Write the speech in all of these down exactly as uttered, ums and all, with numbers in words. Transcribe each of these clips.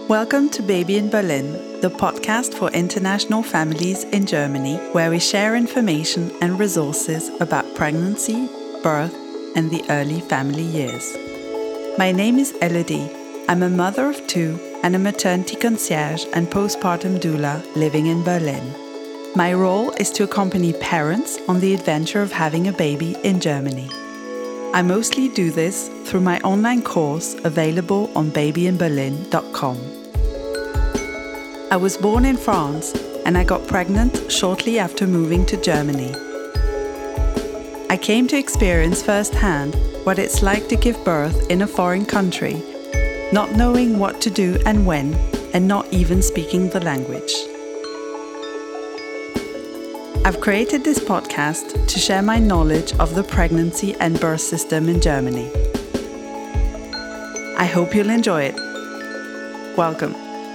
Welcome to Baby in Berlin, the podcast for international families in Germany, where we share information and resources about pregnancy, birth, and the early family years. My name is Elodie. I'm a mother of two and a maternity concierge and postpartum doula living in Berlin. My role is to accompany parents on the adventure of having a baby in Germany. I mostly do this through my online course available on baby in berlin dot com. I was born in France and I got pregnant shortly after moving to Germany. I came to experience firsthand what it's like to give birth in a foreign country, not knowing what to do and when, and not even speaking the language. I've created this podcast to share my knowledge of the pregnancy and birth system in Germany. I hope you'll enjoy it. Welcome.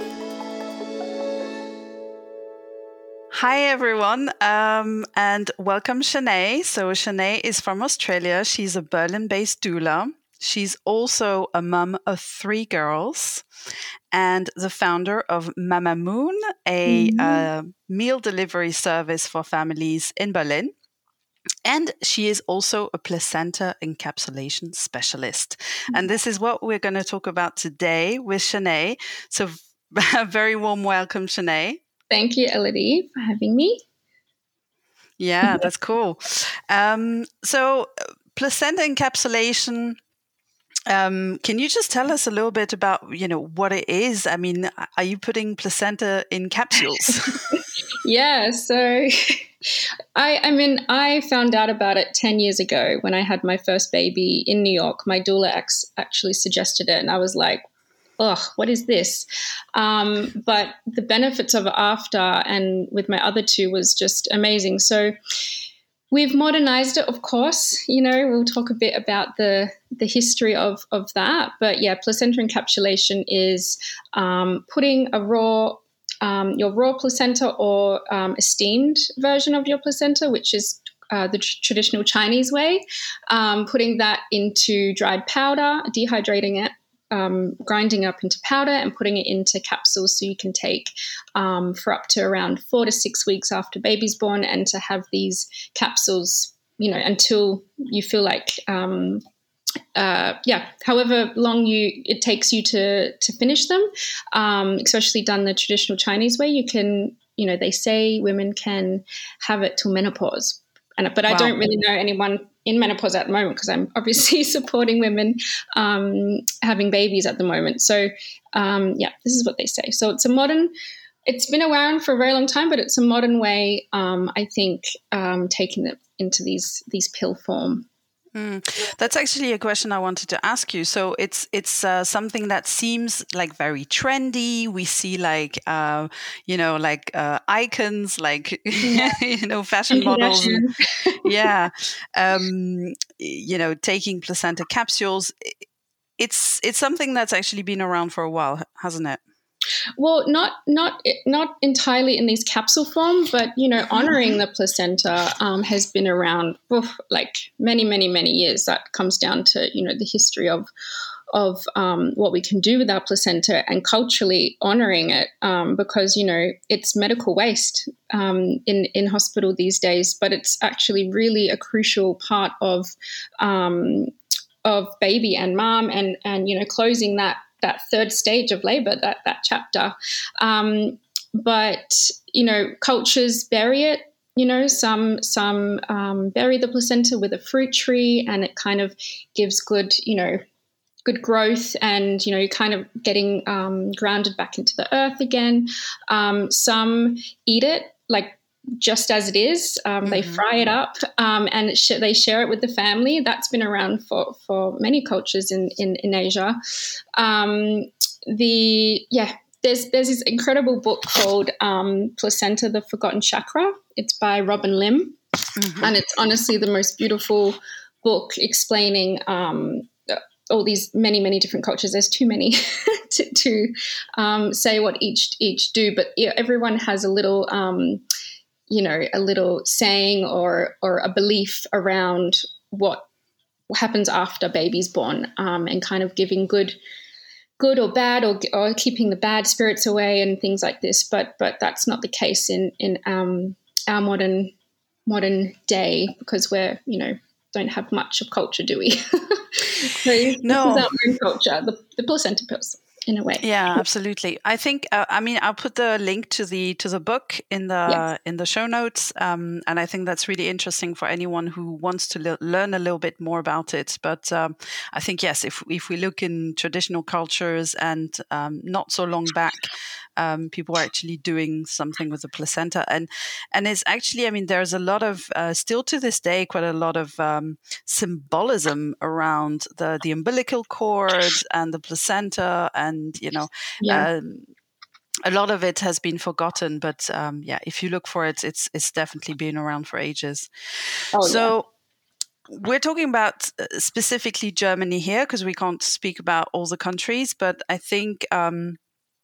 Hi everyone, um, and welcome Shanae. So Shanae is from Australia. She's a Berlin-based doula. She's also a mum of three girls and the founder of Mama Moon, a mm-hmm. uh, meal delivery service for families in Berlin. And she is also a placenta encapsulation specialist. Mm-hmm. And this is what we're going to talk about today with Shanae. So a very warm welcome, Shanae. Thank you, Elodie, for having me. Yeah, that's cool. Um, so placenta encapsulation, Um, can you just tell us a little bit about, you know, what it is? I mean, are you putting placenta in capsules? yeah, so I, I mean, I found out about it ten years ago when I had my first baby in New York. My doula ex actually suggested it, and I was like, "Ugh, what is this?" Um, but the benefits of it after and with my other two was just amazing. So we've modernized it, of course. You know, we'll talk a bit about the the history of of that. But yeah, placenta encapsulation is um, putting a raw, um, your raw placenta or um, a steamed version of your placenta, which is uh, the tr- traditional Chinese way, um, putting that into dried powder, dehydrating it, Um, grinding up into powder and putting it into capsules so you can take um, for up to around four to six weeks after baby's born, and to have these capsules, you know, until you feel like, um, uh, yeah, however long you it takes you to to finish them, um, especially done the traditional Chinese way. You can, you know, they say women can have it till menopause. And, but wow. I don't really know anyone in menopause at the moment because I'm obviously supporting women um, having babies at the moment. So, um, yeah, this is what they say. So it's a modern, it's been around for a very long time, but it's a modern way, um, I think, um, taking it into these these pill form. Mm. That's actually a question I wanted to ask you. So it's it's uh, something that seems like very trendy. We see like uh, you know like uh, icons, like yeah. you know fashion models. And, yeah, um, you know taking placenta capsules. It's it's something that's actually been around for a while, hasn't it? Well, not not not entirely in these capsule form, but you know, honoring the placenta um, has been around for like many, many, many years. That comes down to you know the history of of um, what we can do with our placenta and culturally honoring it, um, because you know it's medical waste um, in in hospital these days, but it's actually really a crucial part of um, of baby and mom, and and you know closing that. that third stage of labor, that that chapter. Um, but, you know, cultures bury it, you know, some some um, bury the placenta with a fruit tree, and it kind of gives good, you know, good growth and, you know, kind of getting um, grounded back into the earth again. Um, some eat it like just as it is. Um, mm-hmm. They fry it up um, and it sh- they share it with the family. That's been around for, for many cultures in, in, in Asia. Um, the, yeah, there's, there's this incredible book called um, Placenta, the Forgotten Chakra. It's by Robin Lim. Mm-hmm. And it's honestly the most beautiful book explaining um, all these many, many different cultures. There's too many to, to um, say what each, each do, but yeah, everyone has a little, um, you know, a little saying or or a belief around what happens after baby's born, um, and kind of giving good good or bad, or, or keeping the bad spirits away and things like this. But but that's not the case in in um, our modern modern day, because we're you know don't have much of culture, do we? So this No. is our own culture, the, the placenta pills, in a way. Yeah, absolutely. I think. Uh, I mean, I'll put the link to the to the book in the Yes. in the show notes, um, and I think that's really interesting for anyone who wants to le- learn a little bit more about it. But um, I think yes, if if we look in traditional cultures and um, not so long back, um, people were actually doing something with the placenta, and and it's actually, I mean, there's a lot of uh, still to this day quite a lot of um, symbolism around the the umbilical cord and the placenta, and you know. Yeah. Um, a lot of it has been forgotten, but um, yeah, if you look for it, it's it's definitely been around for ages. Oh, So yeah. we're talking about uh, specifically Germany here because we can't speak about all the countries, but I think um,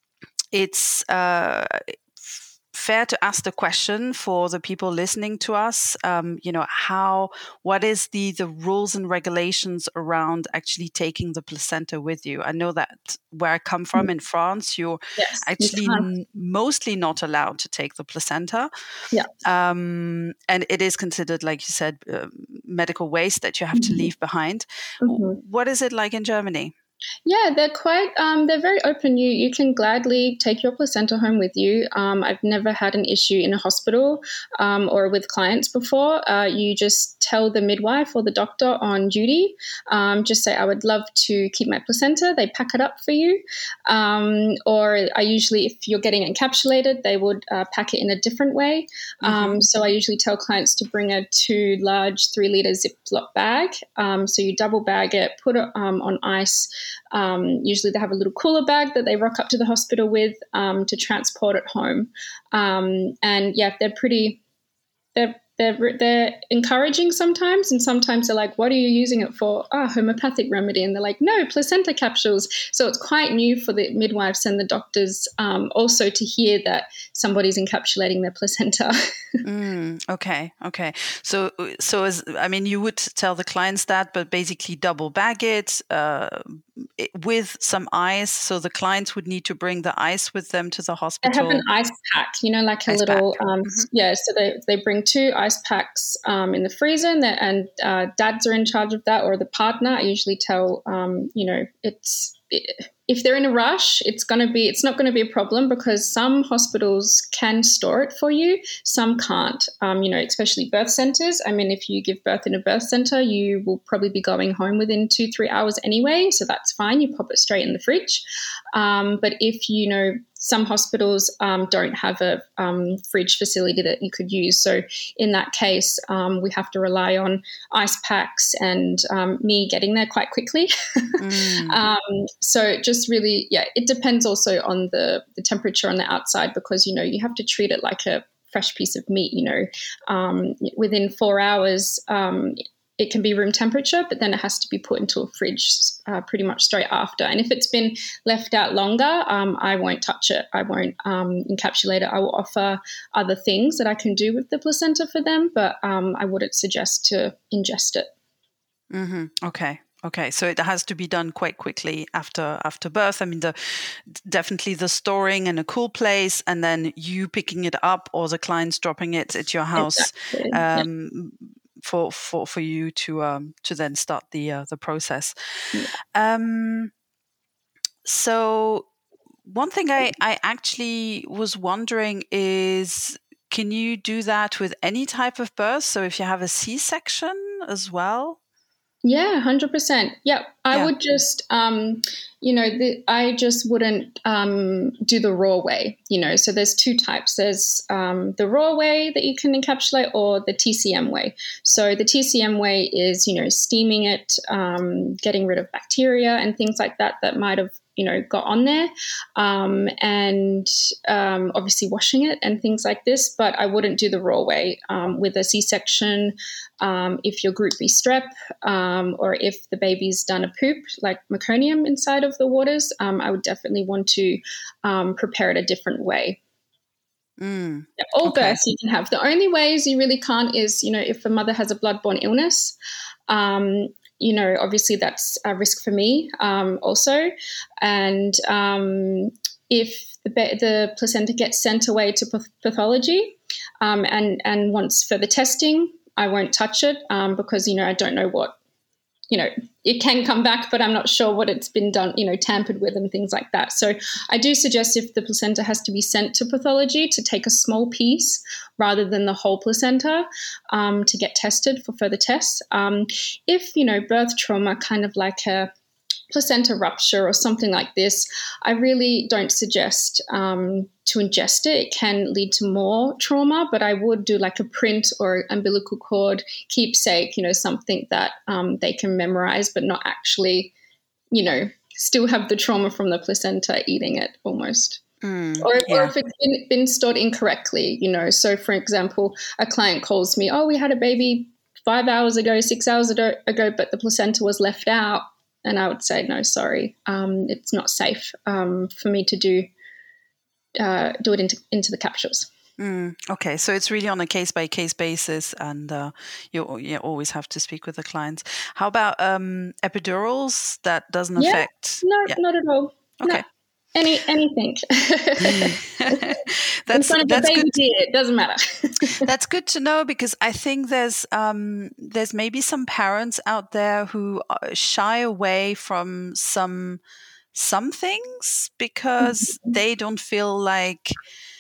it's uh, f- fair to ask the question for the people listening to us. Um, you know, how what is the the rules and regulations around actually taking the placenta with you? I know that where I come from in France, you're Yes. You actually can't. n- mostly not allowed to take the placenta, Yeah. um, and it is considered, like you said, uh, medical waste that you have to Mm-hmm. leave behind. Mm-hmm. W- What is it like in Germany? Yeah, they're quite, um, they're very open. You you can gladly take your placenta home with you. Um, I've never had an issue in a hospital um, or with clients before. Uh, you just tell the midwife or the doctor on duty, um, just say, I would love to keep my placenta. They pack it up for you. Um, or I usually, if you're getting encapsulated, they would uh, pack it in a different way. Um, Mm-hmm. so I usually tell clients to bring a two large three litre Ziploc bag. Um, so you double bag it, put it um, on ice. Um, usually they have a little cooler bag that they rock up to the hospital with um, to transport it home. Um, and yeah, they're pretty, they're, they're, they're encouraging sometimes. And sometimes they're like, what are you using it for? Oh, homeopathic remedy. And they're like, no, placenta capsules. So it's quite new for the midwives and the doctors um, also to hear that somebody's encapsulating their placenta. Mm, okay, okay. So, so as I mean, you would tell the clients that, but basically double bag it, uh, it with some ice. So the clients would need to bring the ice with them to the They have an hospital. ice pack, you know, like a Ice pack. little, um, Hmm. yeah. So they, they bring two ice packs um, in the freezer, and, and uh, dads are in charge of that, or the partner. I usually tell, um, you know, it's it, if they're in a rush, it's going to be, it's not going to be a problem because some hospitals can store it for you, some can't. Um, you know, especially birth centers. I mean, if you give birth in a birth center, you will probably be going home within two, three hours anyway, so that's fine. You pop it straight in the fridge. Um, but if you know. Some hospitals um, don't have a um, fridge facility that you could use. So in that case, um, we have to rely on ice packs and um, me getting there quite quickly. Mm. um, so just really, yeah, it depends also on the, the temperature on the outside because, you know, you have to treat it like a fresh piece of meat, you know. Um, within four hours, um, it can be room temperature, but then it has to be put into a fridge uh, pretty much straight after. And if it's been left out longer, um, I won't touch it. I won't um, encapsulate it. I will offer other things that I can do with the placenta for them, but um, I wouldn't suggest to ingest it. Mm-hmm. Okay. Okay, so it has to be done quite quickly after after birth. I mean, the definitely the storing in a cool place, and then you picking it up, or the clients dropping it at your house. Exactly. Um, yeah. For, for, for you to um, to then start the uh, the process. Yeah. Um, so one thing I, I actually was wondering is, can you do that with any type of birth? So if you have a C-section as well? Yeah, one hundred percent. Yeah, I Yeah. would just, um, you know, the, I just wouldn't um, do the raw way, you know. So there's two types. There's um, the raw way that you can encapsulate or the T C M way. So the T C M way is, you know, steaming it, um, getting rid of bacteria and things like that that might have, you know, got on there, um, and um, obviously washing it and things like this. But I wouldn't do the raw way um, with a C-section. Um, if you're group B strep, um, or if the baby's done a poop like meconium inside of the waters, um, I would definitely want to um, prepare it a different way. Mm, All okay. births you can have. The only ways you really can't is, you know, if a mother has a bloodborne illness. Um, you know, obviously that's a risk for me um, also. And um, if the, the placenta gets sent away to pathology um, and, and wants further testing, I won't touch it um, because, you know, I don't know what, you know, it can come back, but I'm not sure what it's been done, you know, tampered with and things like that. So I do suggest if the placenta has to be sent to pathology to take a small piece rather than the whole placenta um, to get tested for further tests. Um, if, you know, birth trauma, kind of like a placenta rupture or something like this, I really don't suggest um, to ingest it. It can lead to more trauma, but I would do like a print or umbilical cord keepsake, you know, something that um, they can memorize, but not actually, you know, still have the trauma from the placenta eating it almost. Mm, or, if, yeah. or if it's been, been stored incorrectly, you know. So, for example, a client calls me, oh, we had a baby five hours ago, six hours ago, but the placenta was left out. And I would say, no, sorry, um, it's not safe um, for me to do uh, do it into, into the capsules. Mm, okay, so it's really on a case-by-case basis, and uh, you, you always have to speak with the clients. How about um, epidurals? That doesn't Yeah, affect? no, Yeah. not at all. Okay. No, any anything. that's In front of that's a baby good. deer, it doesn't matter. That's good to know, because I think there's um, there's maybe some parents out there who shy away from some some things because Mm-hmm. they don't feel like.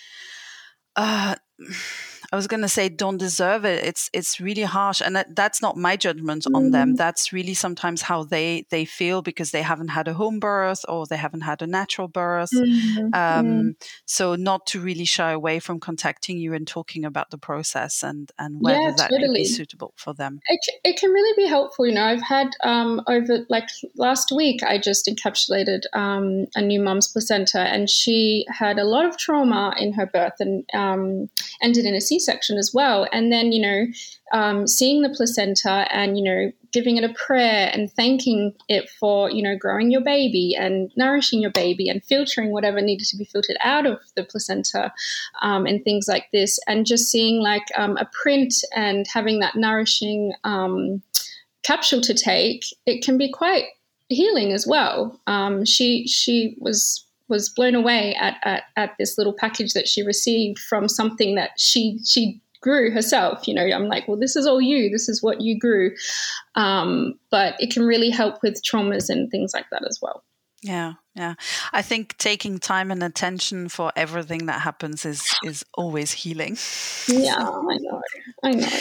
Uh, I was going to say don't deserve it. It's it's really harsh, and that, that's not my judgment on them. That's really sometimes how they they feel because they haven't had a home birth or they haven't had a natural birth. Mm-hmm. Um, so not to really shy away from contacting you and talking about the process and and whether Yeah, that could be totally. suitable for them. It, it can really be helpful. You know, I've had um, over like last week, I just encapsulated um, a new mum's placenta, and she had a lot of trauma in her birth and um, ended in a C-section as well. And then, you know, um, seeing the placenta and, you know, giving it a prayer and thanking it for, you know, growing your baby and nourishing your baby and filtering whatever needed to be filtered out of the placenta um, and things like this. And just seeing like um, a print and having that nourishing um, capsule to take, it can be quite healing as well. Um, she she was was blown away at, at at this little package that she received from something that she she grew herself. You know, I'm like, well, this is all you. This is what you grew. Um, but it can really help with traumas and things like that as well. Yeah, yeah. I think taking time and attention for everything that happens is is always healing. Yeah, I know. I know.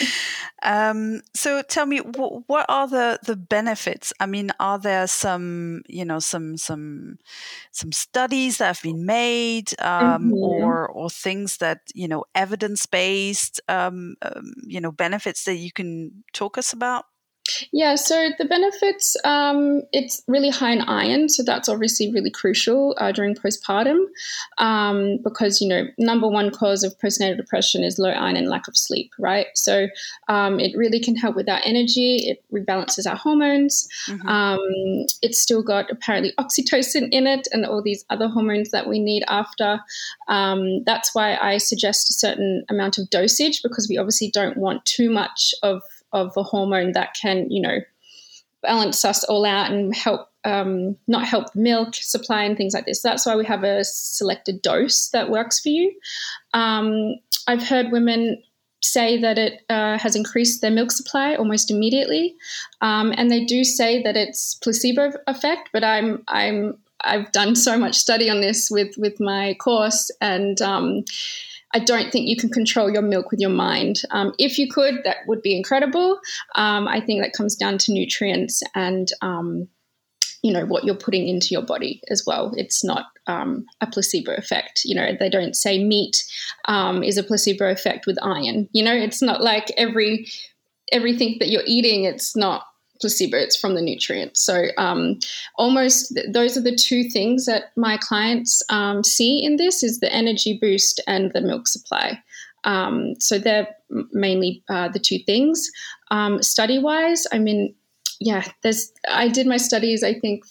Um, so tell me, w- what are the, the benefits? I mean, are there some, you know, some some some studies that have been made, um, Mm-hmm. or or things that, you know, evidence based, um, um, you know, benefits that you can talk us about? Yeah, so the benefits, um, it's really high in iron. So that's obviously really crucial uh, during postpartum um, because, you know, number one cause of postnatal depression is low iron and lack of sleep, right? So um, it really can help with our energy. It rebalances our hormones. Mm-hmm. Um, it's still got apparently oxytocin in it and all these other hormones that we need after. Um, that's why I suggest a certain amount of dosage, because we obviously don't want too much of of a hormone that can, you know, balance us all out and help, um, not help milk supply and things like this. So that's why we have a selected dose that works for you. Um, I've heard women say that it uh, has increased their milk supply almost immediately, um, and they do say that it's placebo effect. But I'm I'm I've done so much study on this with with my course, and um, I don't think you can control your milk with your mind. Um, if you could, that would be incredible. Um, I think that comes down to nutrients and, um, you know, what you're putting into your body as well. It's not um, a placebo effect. You know, they don't say meat um, is a placebo effect with iron. You know, it's not like every everything that you're eating, it's not placebo, it's from the nutrients. So um, almost th- those are the two things that my clients um, see in this, is the energy boost and the milk supply. Um, so they're mainly uh, the two things. Um, study-wise, I mean, yeah, there's. I did my studies, I think,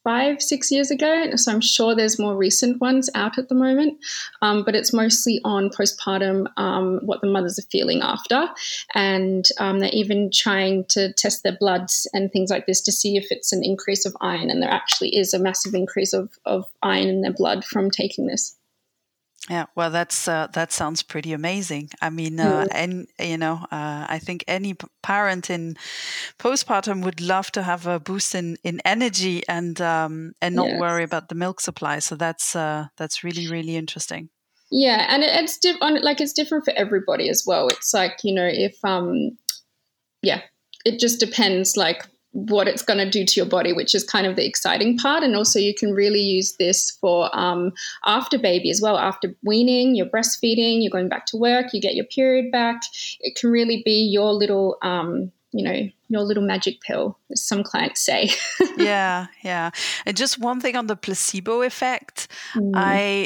five, six years ago. So I'm sure there's more recent ones out at the moment. Um, but it's mostly on postpartum, um, what the mothers are feeling after. And um, they're even trying to test their bloods and things like this to see if it's an increase of iron. And there actually is a massive increase of, of iron in their blood from taking this. Yeah, well, that's uh, that sounds pretty amazing. I mean, uh, Mm. and you know, uh, I think any p- parent in postpartum would love to have a boost in, in energy and um, and not Yes. worry about the milk supply. So that's uh, that's really really interesting. Yeah, and it, it's different. Like it's different for everybody as well. It's like, you know, if um, yeah, it just depends like what it's going to do to your body, which is kind of the exciting part. And also you can really use this for um, after baby as well. After weaning, you're breastfeeding, you're going back to work, you get your period back. It can really be your little, um, you know, your little magic pill, as some clients say. Yeah, yeah. And just one thing on the placebo effect, Mm. I.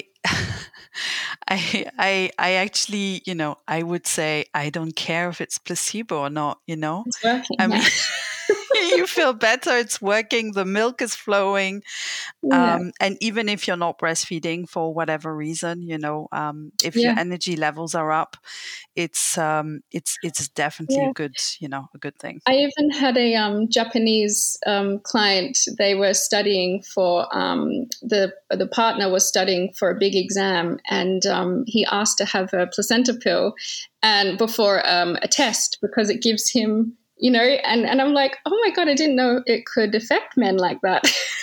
I, I, I actually, you know, I would say I don't care if it's placebo or not. You know, It's working. I mean, Yeah. you feel better. It's working. The milk is flowing. Yeah. Um, and even if you're not breastfeeding for whatever reason, you know, um, if Yeah. your energy levels are up, it's um, it's it's definitely Yeah. a good, you know, a good thing. I even had a um, Japanese um, client. They were studying for um, the the partner was studying for a big exam, and um, he asked to have a placenta pill, and before um, a test because it gives him, you know, and and I'm like, oh my god, I didn't know it could affect men like that.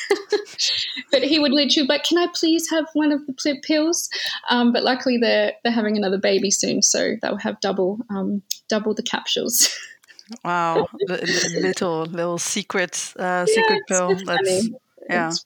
But he would literally, but can I please have one of the pl- pills? Um, but luckily they're they're having another baby soon, so they'll have double um, double the capsules. Wow, the, the little little secret uh, Yeah, secret it's pill. so That's funny. yeah. It's,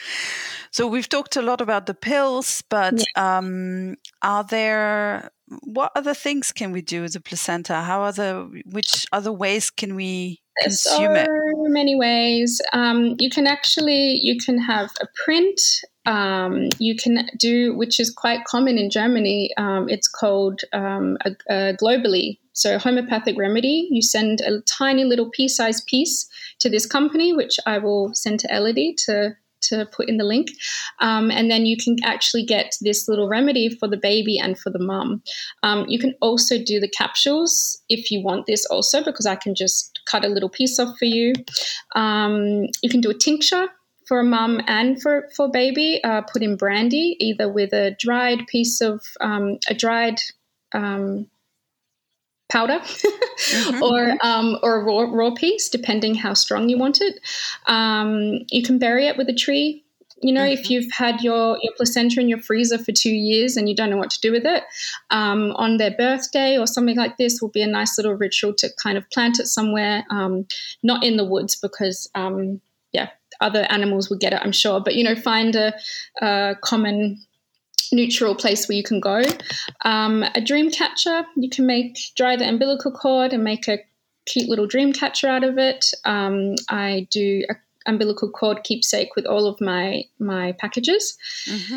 So we've talked a lot about the pills, but yeah. um, are there what other things can we do with the placenta? How other which other ways can we There's consume so it? many ways. Um, you can actually you can have a print. Um, you can do, which is quite common in Germany. Um, it's called um, a, a globally. So homeopathic remedy. You send a tiny little pea-sized piece to this company, which I will send to Elodie to to put in the link. Um, and then you can actually get this little remedy for the baby and for the mum. Um, you can also do the capsules if you want this also, because I can just cut a little piece off for you. Um, you can do a tincture for a mum and for, for baby, uh, put in brandy, either with a dried piece of, um, a dried um, powder mm-hmm. or um, or a raw, raw piece, depending how strong you want it. Um, you can bury it with a tree. You know, mm-hmm. if you've had your, your placenta in your freezer for two years and you don't know what to do with it, um, on their birthday or something like this will be a nice little ritual to kind of plant it somewhere, um, not in the woods because, um, yeah, other animals would get it, I'm sure. But, you know, find a, a common neutral place where you can go. Um, a dream catcher, you can make dry the umbilical cord and make a cute little dream catcher out of it. Um, I do a umbilical cord keepsake with all of my my packages. Mm-hmm.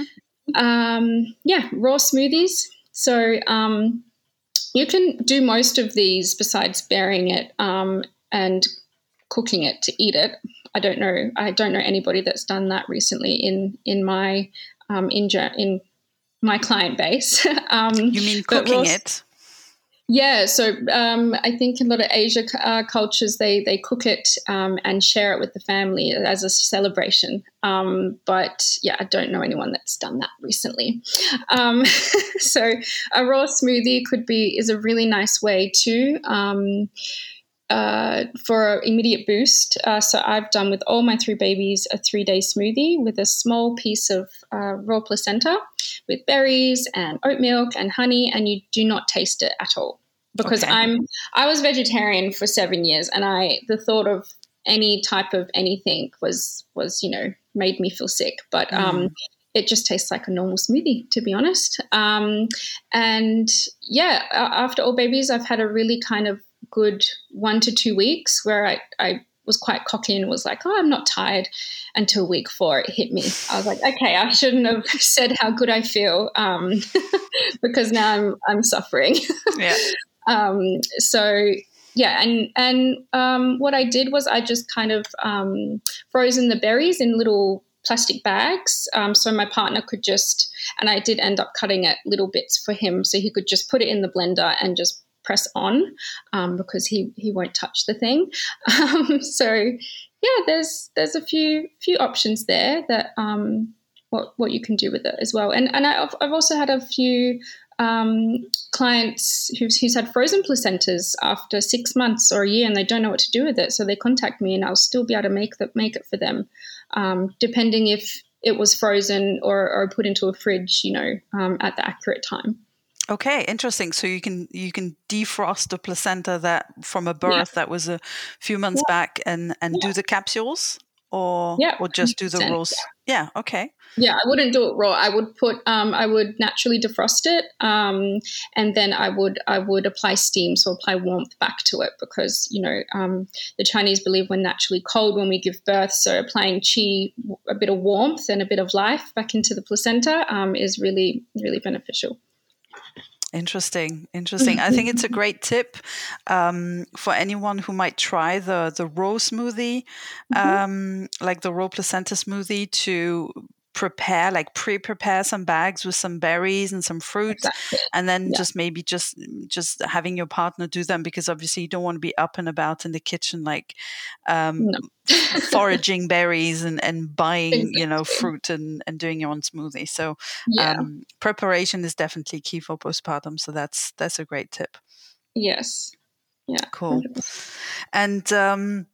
Um, yeah, raw smoothies. So um, you can do most of these besides burying it um, and cooking it to eat it. I don't know. I don't know anybody that's done that recently in in my um, in in my client base. um, you mean cooking raw, it? Yeah. So um, I think in a lot of Asia uh, cultures, they they cook it um, and share it with the family as a celebration. Um, but yeah, I don't know anyone that's done that recently. Um, so a raw smoothie could be is a really nice way too. Um, Uh, for an immediate boost. Uh, so I've done with all my three babies a three-day smoothie with a small piece of uh, raw placenta with berries and oat milk and honey, and you do not taste it at all. Because okay. I'm I was vegetarian for seven years, and I the thought of any type of anything was was you know made me feel sick. But mm. um, it just tastes like a normal smoothie, to be honest. Um, and yeah, after all babies, I've had a really kind of good one to two weeks where I, I was quite cocky and was like, oh, I'm not tired, until week four it hit me. I was like, okay, I shouldn't have said how good I feel um, because now I'm I'm suffering. Yeah. um, so yeah, and and um, what I did was I just kind of um, frozen the berries in little plastic bags, um, so my partner could just, and I did end up cutting it little bits for him, so he could just put it in the blender and just press on, um, because he he won't touch the thing. Um, so yeah, there's there's a few few options there that um, what what you can do with it as well, and and I've I've also had a few um, clients who's, who's had frozen placentas after six months or a year, and they don't know what to do with it. So they contact me, and I'll still be able to make the, make it for them, um, depending if it was frozen or, or put into a fridge, you know, um, at the accurate time. Okay, interesting. So you can you can defrost the placenta that from a birth yeah. that was a few months yeah. back, and and yeah. do the capsules, or yeah, or just do the rolls. Yeah. Okay. Yeah, I wouldn't do it raw. I would put, um, I would naturally defrost it, um, and then I would, I would apply steam, so apply warmth back to it, because you know um, the Chinese believe we're naturally cold when we give birth. So applying qi, a bit of warmth and a bit of life back into the placenta, um, is really, really beneficial. Interesting, interesting. I think it's a great tip um, for anyone who might try the the raw smoothie, um, mm-hmm. like the raw placenta smoothie, to prepare, like pre-prepare some bags with some berries and some fruit, exactly. and then yeah. just maybe just just having your partner do them, because obviously you don't want to be up and about in the kitchen like um, no. foraging berries and, and buying exactly. you know fruit and, and doing your own smoothie. So yeah. um, preparation is definitely key for postpartum. So that's that's a great tip. Yes. Yeah. Cool. one hundred percent. And um,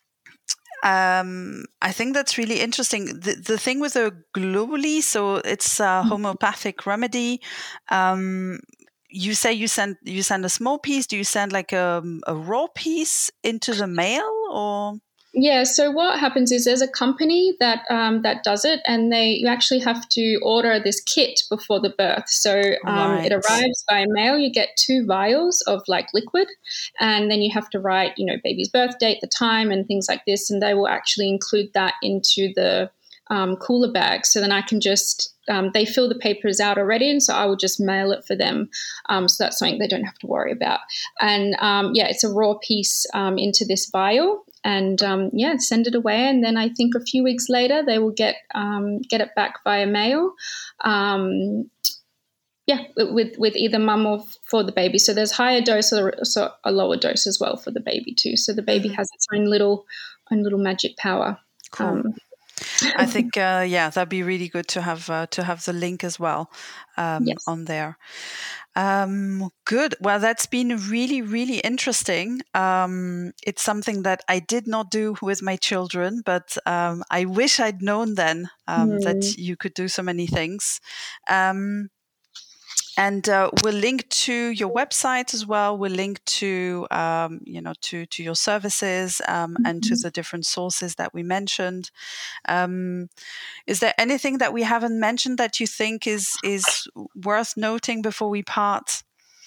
Um, I think that's really interesting. The, the thing with the globally, so it's a homeopathic remedy. Um, you say you send you send a small piece. Do you send like a, a raw piece into the mail, or? Yeah, so what happens is there's a company that um, that does it, and they you actually have to order this kit before the birth. So um, right. it arrives by mail. You get two vials of like liquid, and then you have to write, you know, baby's birth date, the time, and things like this, and they will actually include that into the um, cooler bag. So then I can just um, they fill the papers out already, and so I will just mail it for them. Um, so that's something they don't have to worry about. And um, yeah, it's a raw piece um, into this vial. And um, yeah, send it away, and then I think a few weeks later they will get um, get it back via mail. Um, yeah, with with either mum or for the baby. So there's higher dose or so a lower dose as well for the baby too. So the baby mm-hmm. has its own little own little magic power. Cool. Um, I think uh, yeah, that'd be really good to have uh, to have the link as well um, yes. on there. Um, good. Well, that's been really, really interesting. Um, it's something that I did not do with my children, but um, I wish I'd known then um, mm. that you could do so many things. Um, And uh, we'll link to your website as well. We'll link to, um, you know, to to your services um, mm-hmm. and to the different sources that we mentioned. Um, is there anything that we haven't mentioned that you think is is worth noting before we part?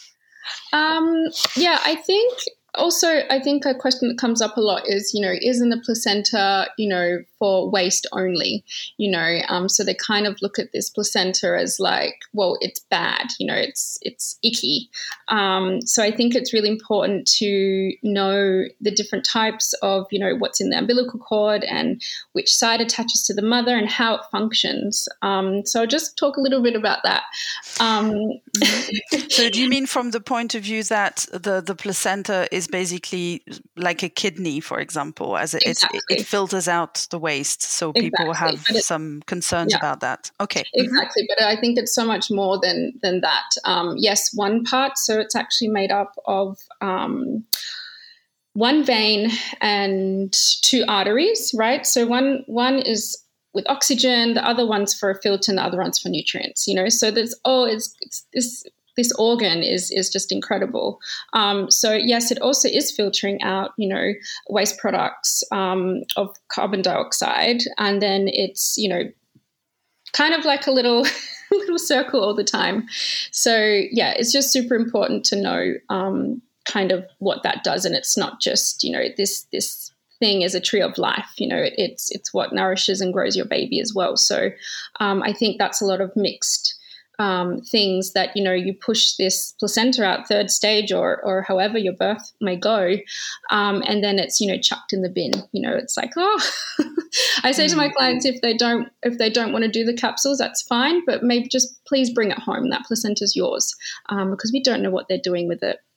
Um, yeah, I think also I think a question that comes up a lot is, you know, isn't the placenta, you know, for waste only, you know, um, so they kind of look at this placenta as like, well, it's bad, you know, it's it's icky. Um, so I think it's really important to know the different types of, you know, what's in the umbilical cord and which side attaches to the mother and how it functions. Um, so I'll just talk a little bit about that. Um, so do you mean from the point of view that the, the placenta is basically like a kidney, for example, as it, exactly. it, it filters out the waste, so people exactly. have it, some concerns yeah. about that. Okay, exactly. Mm-hmm. But I think it's so much more than than that. Um, yes, one part. So it's actually made up of um, one vein and two arteries, right? So one one is with oxygen, the other one's for a filter, and the other one's for nutrients. You know, so there's oh, it's, it's this. This organ is is just incredible. Um, so yes, it also is filtering out, you know, waste products um, of carbon dioxide, and then it's, you know, kind of like a little little circle all the time. So yeah, it's just super important to know um, kind of what that does, and it's not just, you know, this this thing is a tree of life. You know, it, it's it's what nourishes and grows your baby as well. So um, I think that's a lot of mixed. um, things that, you know, you push this placenta out third stage or or however your birth may go, um, and then it's, you know, chucked in the bin. You know, it's like, oh, I say to my clients, if they don't if they don't want to do the capsules, that's fine, but maybe just please bring it home. That placenta's yours, um, because we don't know what they're doing with it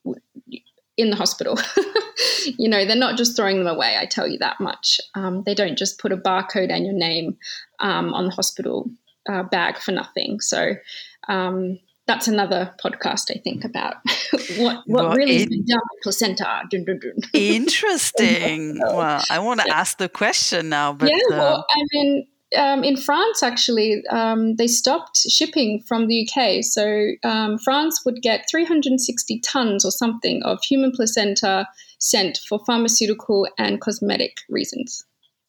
in the hospital. You know, they're not just throwing them away, I tell you that much. Um, they don't just put a barcode and your name um, on the hospital uh, bag for nothing. So um, that's another podcast, I think, about what, what Well, really it- is being done with placenta. Dun, dun, dun. Interesting. Well, I want to ask the question now, but yeah, well, uh, I mean, um, in France, actually, um, they stopped shipping from the U K. So um, France would get three hundred sixty tons or something of human placenta sent for pharmaceutical and cosmetic reasons.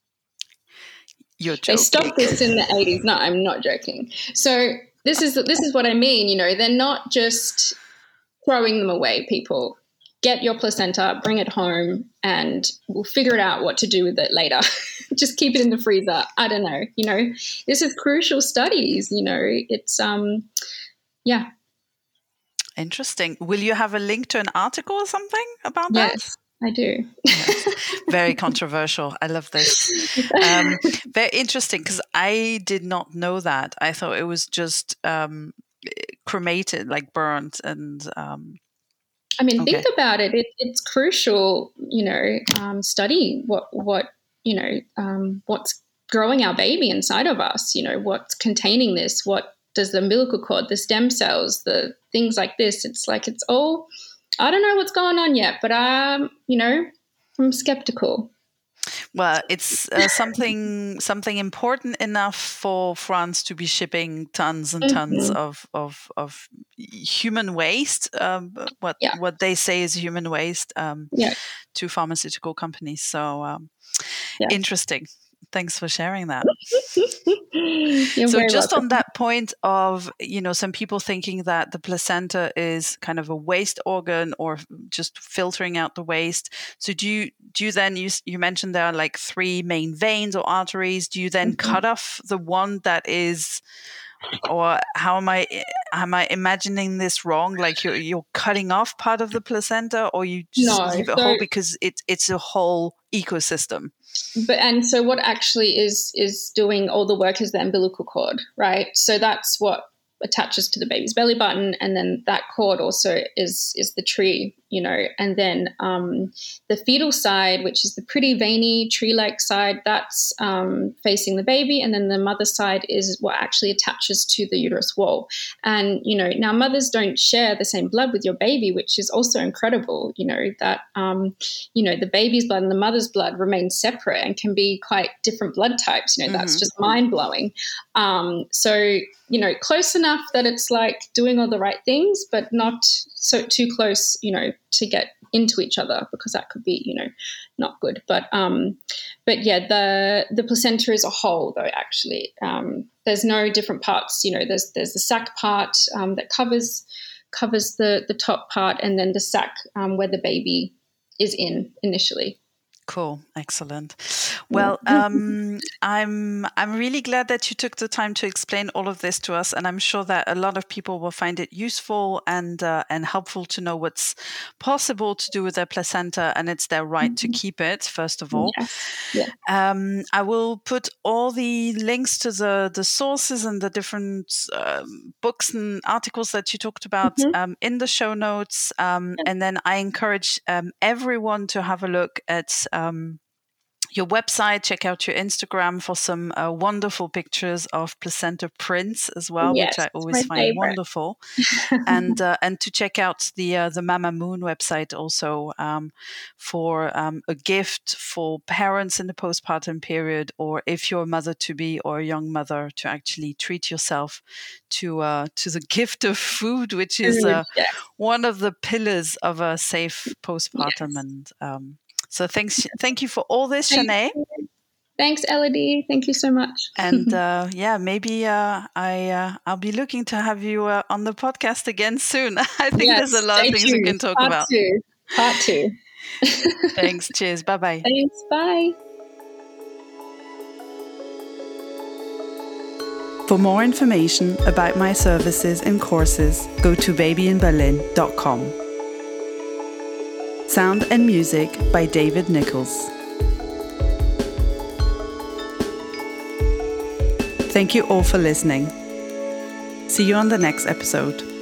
you're They joking. stopped this in the eighties. No, I'm not joking. So this is this is what I mean. You know, they're not just throwing them away, people. Get your placenta, bring it home, and we'll figure it out what to do with it later. Just keep it in the freezer. I don't know. You know, this is crucial studies. You know, it's, um, yeah. Interesting. Will you have a link to an article or something about that? Yes, I do. Yes. Very controversial. I love this. Um, very interesting, because I did not know that. I thought it was just um, cremated, like burnt, and um, I mean, okay. think about it. it it's crucial, you know, um, study what, what you know, um, what's growing our baby inside of us, you know, what's containing this, what does the umbilical cord, the stem cells, the things like this. It's like, it's all, I don't know what's going on yet, but I'm, you know, I'm skeptical. Well, it's uh, something something important enough for France to be shipping tons and tons Mm-hmm. of, of of human waste. Um, what Yeah. what they say is human waste um, Yeah. to pharmaceutical companies. So um, Yeah. interesting. Thanks for sharing that. You're So very just welcome. on that point of, you know, some people thinking that the placenta is kind of a waste organ or just filtering out the waste. So do you, do you then, you, you mentioned there are like three main veins or arteries. Do you then Mm-hmm. cut off the one that is, or how am I, am I imagining this wrong? Like you're, you're cutting off part of the placenta, or you just No, leave it so- whole because it, it's a whole ecosystem? But and so what actually is is doing all the work is the umbilical cord, right? So that's what attaches to the baby's belly button, and then that cord also is is the tree, you know. And then um, the fetal side, which is the pretty veiny tree-like side, that's um, facing the baby, and then the mother side is what actually attaches to the uterus wall. And you know, now mothers don't share the same blood with your baby, which is also incredible. You know that um, you know the baby's blood and the mother's blood remain separate and can be quite different blood types. You know, mm-hmm. That's just mind blowing. Um, so you know, close enough that it's like doing all the right things, but not so too close, you know, to get into each other, because that could be, you know, not good. But um, but yeah, the the placenta is a whole, though. Actually, um, there's no different parts. You know, there's there's the sac part um, that covers covers the the top part, and then the sac um, where the baby is in initially. Cool, excellent. Well, um, I'm I'm really glad that you took the time to explain all of this to us, and I'm sure that a lot of people will find it useful and uh, and helpful to know what's possible to do with their placenta, and it's their right mm-hmm. to keep it. First of all, yes. yeah. um, I will put all the links to the the sources and the different um, books and articles that you talked about mm-hmm. um, in the show notes, um, yeah. and then I encourage um, everyone to have a look at Um, your website, check out your Instagram for some uh, wonderful pictures of placenta prints as well, yes, which I always find favorite. wonderful. and uh, and to check out the uh, the Mama Moon website also um, for um, a gift for parents in the postpartum period, or if you're a mother to be or a young mother, to actually treat yourself to uh, to the gift of food, which is uh, yes. one of the pillars of a safe postpartum. Yes. And um, So thanks, thank you for all this, Shanae. Thanks, Elodie. Thank you so much. And uh, yeah, maybe uh, I uh, I'll be looking to have you uh, on the podcast again soon. I think yes, there's a lot of things tuned. we can talk Part about. Two. Part two. Thanks. Cheers. Bye bye. Thanks. Bye. For For more information about my services and courses, go to baby in berlin dot com. Sound and music by David Nichols. Thank you all for listening. See you on the next episode.